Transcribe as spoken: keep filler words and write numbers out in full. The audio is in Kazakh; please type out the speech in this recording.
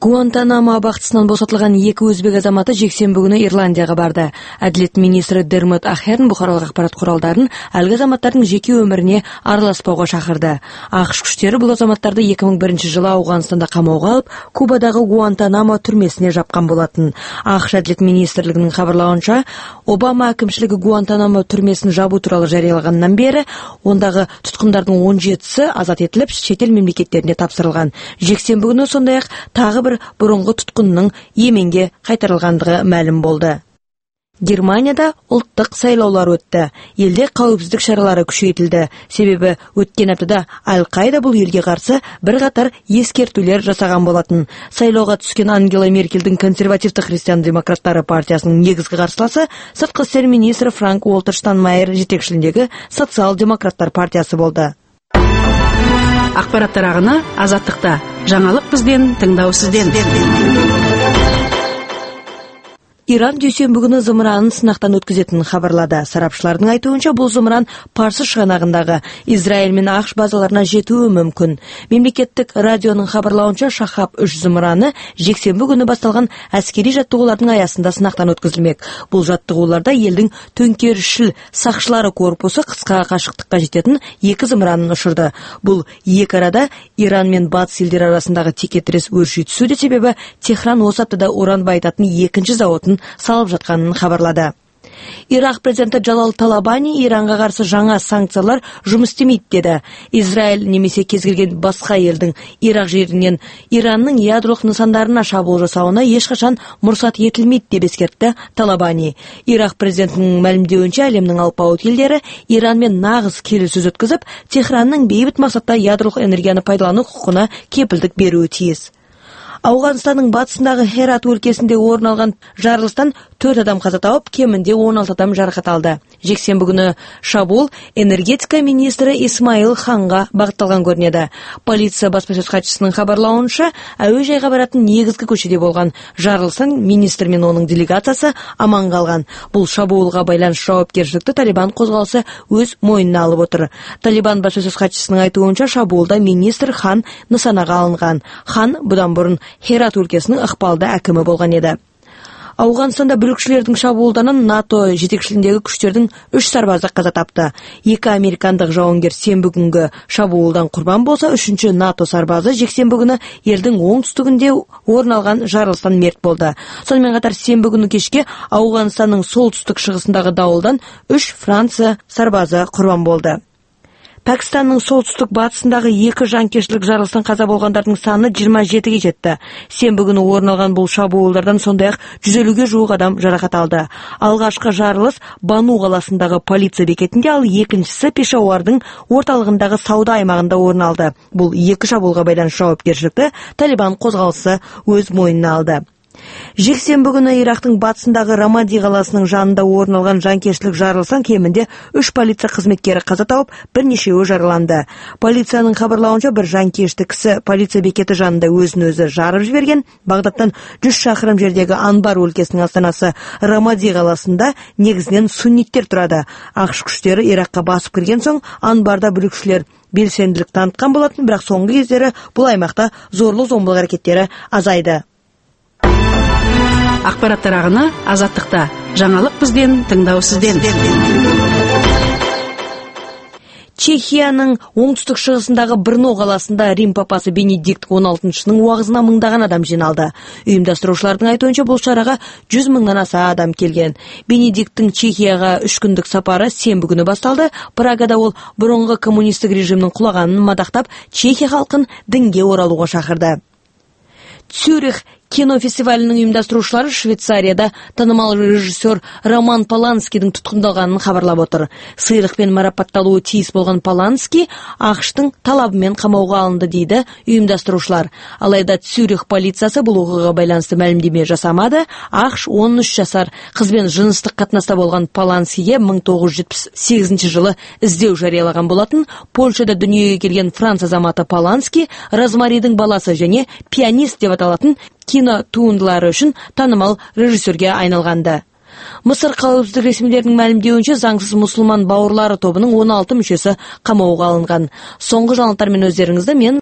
Гуантанамо абақтысынан босатылған екі өзбек азаматы жексенбі күні Ирландияға барды. Әділет министрі Дермот Ахерн бұқаралық ақпарат құралдарын әлгі азаматтардың жеке өміріне араласпауға шақырды. ақш күштері бұл азаматтарды екі мың бірінші жылы Ауғанстанда қамауға алып, Кубадағы Гуантанамо түрмесіне жапқан болатын. ақш әділет министрлігінің хабарлауынша, Обама әкімшілігі Гуантанамо түрмесін жабу туралы жариялағаннан бері, ондағы тұтқындардың он жетісі азат етіліп, шетел мемлекеттеріне тапсырылған. Жексенбі күні сондай-ақ тағы бір бұрынғы тұтқынның Йеменге қайтарылғандығы мәлім болды. Германияда ұлттық сайлаулар өтті. Елде қауіпсіздік шаралары күшейтілді. Себебі өткен аптада Аль-Қайда бұл елге қарсы бір қатар ескертулер жасаған болатын. Сайлауға түскен Ангела Меркельдің консервативті христиан-демократтары партиясының негізгі қарсыласы сыртқы істер министрі Франк Уолтер Штайнмайер жетекшілігіндегі социал-демократтар партиясы болды. Ақпараттар ағыны Азаттықта. Жаңалық бізден, тыңдау сізден. Иран дүйсенбі күні зымыранын сынақтан өткізетінін хабарлады. Сарапшылардың айтуынша бұл зымыран Парсы шығанағындағы Израиль мен ақш базаларына жетуі мүмкін. Мемлекеттік радионың хабарлауынша Шахаб үш зымыраны жексенбі күні басталған әскери жаттығулардың аясында сынақтан өткізілмек. Бұл жаттығуларда елдің төңкерісшіл сақшылары корпусы қысқа қашықтыққа жететін екі зымыранын ұшырды. Бұл екі арада Иран мен батыс елдер арасындағы текетірес өрши түсуде, себебі Техран осы аптада уран байытатын екінші зауытын салып жатқанын хабарлады. Ирак президенті Джалал Талабани Иранға қарсы жаңа санкциялар жұмыс істемейді деді. Израиль немесе кез келген басқа елдің Ирак жерінен Иранның ядролық нысандарына шабуыл жасауына ешқашан мұрсат етілмейді деп ескертті Талабани. Ирак президентінің мәлімдеуінше әлемнің алпауыт елдері Иранмен нағыз келіссөз өткізіп, Техранның бейбіт мақсатта ядролық энергияны пайдалану құқығына кепілдік беруі тиіс. Ауғанстанның батысындағы Херат өлкесінде орын алған жарылыстан төрт адам қаза тауып, кемінде он алты адам жарақат алды. Жексенбі күні шабуыл энергетика министрі Исмаил Ханға бағытталған көрінеді. Полиция баспасөз хатшысының хабарлауынша, әуежайға баратын негізгі көшеде болған жарылыстан министр мен оның делегациясы аман қалған. Бұл шабуылға байланысты жауапкершілікті Талибан қозғалысы өз мойнына алып отыр. Талибан баспасөз хатшысының айтуынша, шабуылда министр Хан нысанаға алынған. Хан бұдан бұрын Херат өлкесінің ықпалды әкімі болған еді. Ауғанстанда бүлікшілердің шабуылданын НАТО жетекшілігіндегі күштердің үш сарбазы қаза тапты. Екі американдық жауынгер сенбі күнгі шабуылдан құрбан болса, үшінші НАТО сарбазы жексенбі күні елдің оңтүстігінде орын алған жарылыстан мерт болды. Сонымен қатар сенбі күні кешке Ауғанстанның солтүстік шығысындағы дауылдан үш Франция сарбазы құрбан болды. Пәкістанның солтүстік батысындағы екі жанкештілік жарылыстан қаза болғандардың саны жиырма жетіге жетті. Сенбі күні орын алған бұл шабуылдардан сондай-ақ жүз елуге жуық адам жарақат алды. Алғашқы жарылыс Бану қаласындағы полиция бекетінде, ал екіншісі Пешауардың орталығындағы сауда аймағында орын алды. Бұл екі шабуылға байланысты жауапкершілікті Талибан қозғалысы өз мойнына алды. Жексенбі күні Ирактың батысындағы Рамади қаласының жанында орын алған жанкештілік жарылыстан кемінде үш полиция қызметкері қаза тауып, бірнешеуі жараланды. Полицияның хабарлауынша, бір жанкешті кісі полиция бекеті жанында өзін-өзі жарып жіберген. Бағдаттан жүз шақырым жердегі Анбар өлкесінің астанасы Рамади қаласында негізінен сунниттер тұрады. ақш күштері Иракқа басып кірген соң, Анбарда бүлікшілер белсенділік танытқан болатын, бірақ соңғы кездері бұл аймақта зорлық-зомбылық әрекеттері азайды. Ақпараттар ағыны Азаттықта. Жаңалық бізден, тыңдау сізден. Чехияның оңтүстік шығысындағы Брно қаласында Рим папасы Бенедикт он алтыншының уағызына мыңдаған адам жиналды. Ұйымдастырушылардың айтуынша, бұл шараға жүз мыңнан аса адам келген. Бенедикттің Чехияға үш күндік сапары сенбі күні басталды. Прагада ол бұрынғы коммунистік режимнің құлағанын мадақтап, Чехия халқын дінге оралуға шақырды. Цюрих кинофестивалінің ұйымдастырушылары Швейцарияда танымал режиссер Роман Поланскийдің тұтқындалғанын хабарлап отыр. Сыйлықпен марапатталуы тиіс болған Поланский ақштың талабымен қамауға алынды дейді ұйымдастырушылар. Алайда Цюрих полициясы бұл оқиғаға байланысты мәлімдеме жасамады. ақш он үш жасар қызбен жыныстық қатынаста болған Поланскийге мың тоғыз жүз жетпіс сегізінші жылы іздеу жариялаған болатын. Польшада дүниеге келген франц азаматы Поланский Розмаридің баласы және пианист деп аталатын кино туындылары үшін танымал режиссерге айналғанды. Мысыр қауіпсіздік ресмилерінің мәлімдеуінше, заңсыз мұсылман бауырлары тобының он алты мүшесі қамауға алынған. Соңғы жаңалықтармен өздеріңізді мен